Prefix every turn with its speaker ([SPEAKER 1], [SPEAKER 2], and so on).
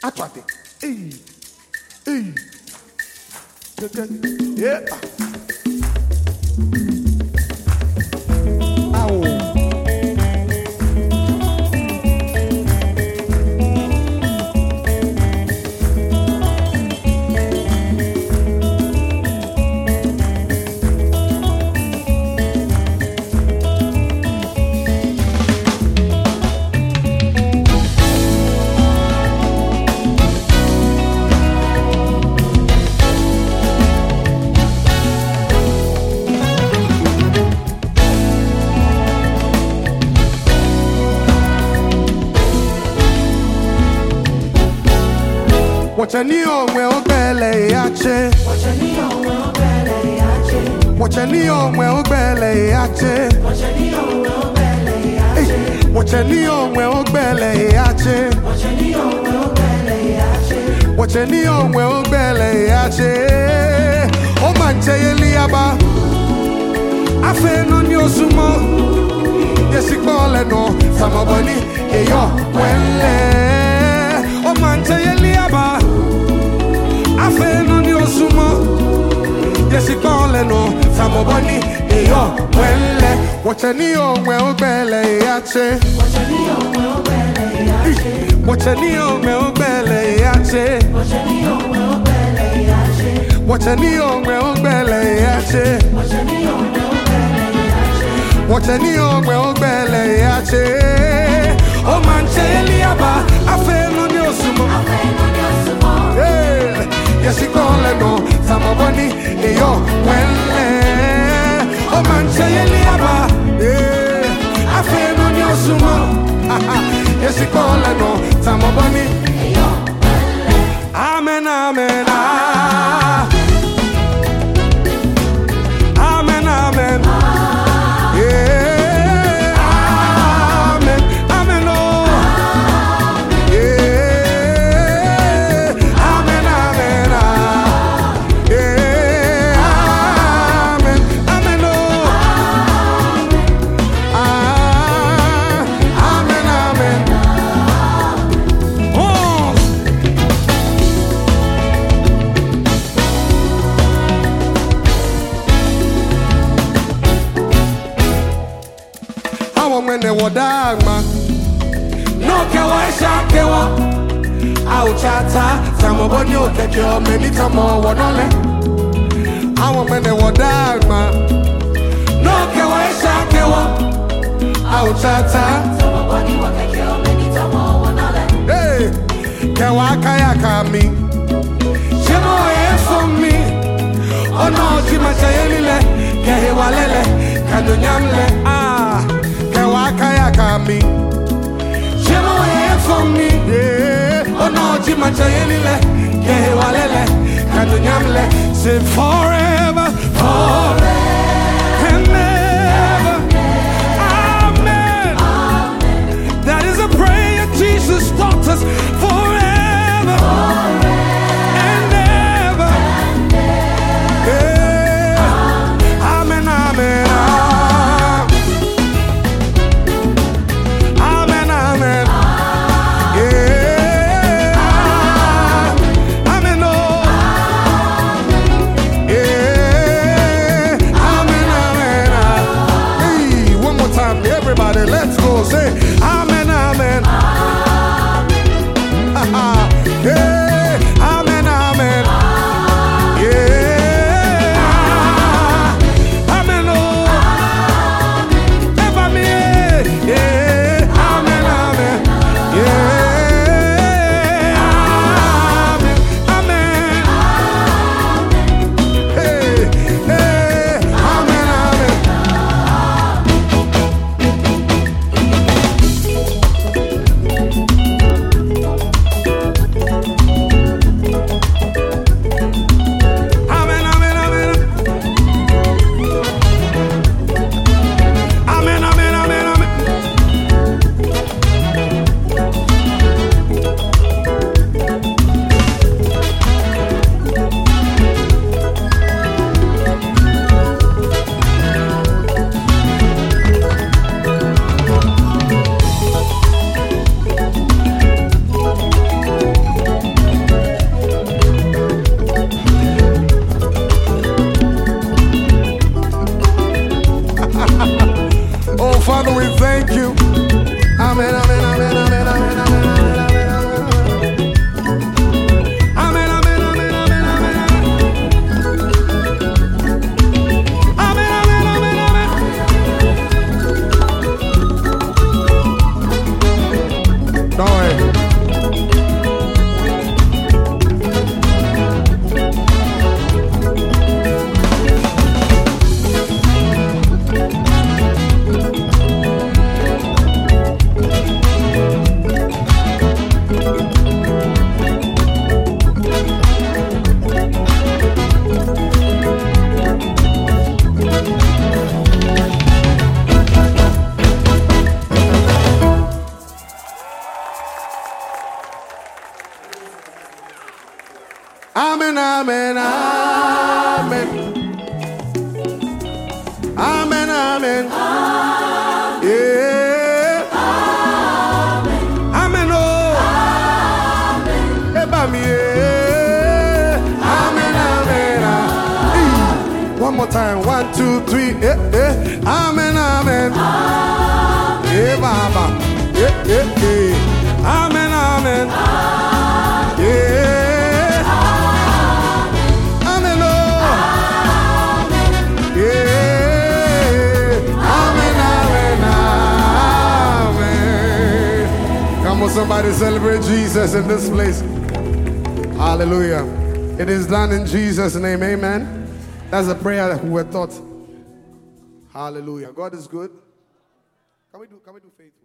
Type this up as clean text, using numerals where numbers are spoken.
[SPEAKER 1] Atwate. Hey. Hey. Yeah. Ow. Wachanio mwe obele yache.
[SPEAKER 2] Wachanio mwe obele yache.
[SPEAKER 1] Wachanio mwe obele yache.
[SPEAKER 2] Wachanio mwe obele yache.
[SPEAKER 1] Wachanio mwe obele yache.
[SPEAKER 2] Wachanio mwe obele yache.
[SPEAKER 1] Wachanio mwe obele yache. O manche yeliaba. Afe no nyosumo. Yesikole no samaboni eyo wele. O manche yeliaba. Afe no ni osumo. Yesikole no samoboni eyo wele. Wachanio mwe obele yache.
[SPEAKER 2] Wachanio mwe obele yache.
[SPEAKER 1] Wachanio mwe obele yache.
[SPEAKER 2] Wachanio mwe obele yache.
[SPEAKER 1] Wachanio mwe obele yache.
[SPEAKER 2] Wachanio mwe obele yache.
[SPEAKER 1] Wachanio mwe obele yache. O manche eliaba. Afe no ni osumo.
[SPEAKER 2] Afe no ni osumo.
[SPEAKER 1] Yesikole no samoboni eyo wele. O manche eliaba. Afe no ni osumo. Yesikole no samoboni
[SPEAKER 2] Eyo wele.
[SPEAKER 1] amen amen. Amen amen. Yeah. Amen amen. Oh. Yeah. Amen amen. Yeah. Amen amen. Oh. Amen amen. Oh. Mwene wodagma no kewa shakewa au chata samoboni okekyo menita mo wonole awo mwene wodagma no kewa shakewa au chata
[SPEAKER 2] Samaboni wakekyo menita mo wonole.
[SPEAKER 1] hey kewa kaya kami shemo for me ono jima chayelile kehe walele kadunyamle kaya kami shemo for me ono jima chayelile kehe walele kadunyamle say forever forever and ever. Amen. That is a prayer Jesus taught us forever and ever. Yeah. Amen, amen. Amen, amen. Yeah. Amen, oh. Yeah. Don't worry. Amen, amen, amen. Amen, amen. Yeah. Amen, oh. Eba mi, yeah. Amen, amen. One more time. 1, 2, 3. Amen, amen. Yeah, Baba. Yeah. Amen, amen. Yeah. Somebody celebrate Jesus in this place. Hallelujah. It is done in Jesus' name. Amen. That's a prayer that we were taught. Hallelujah. God is good. Can we do faith?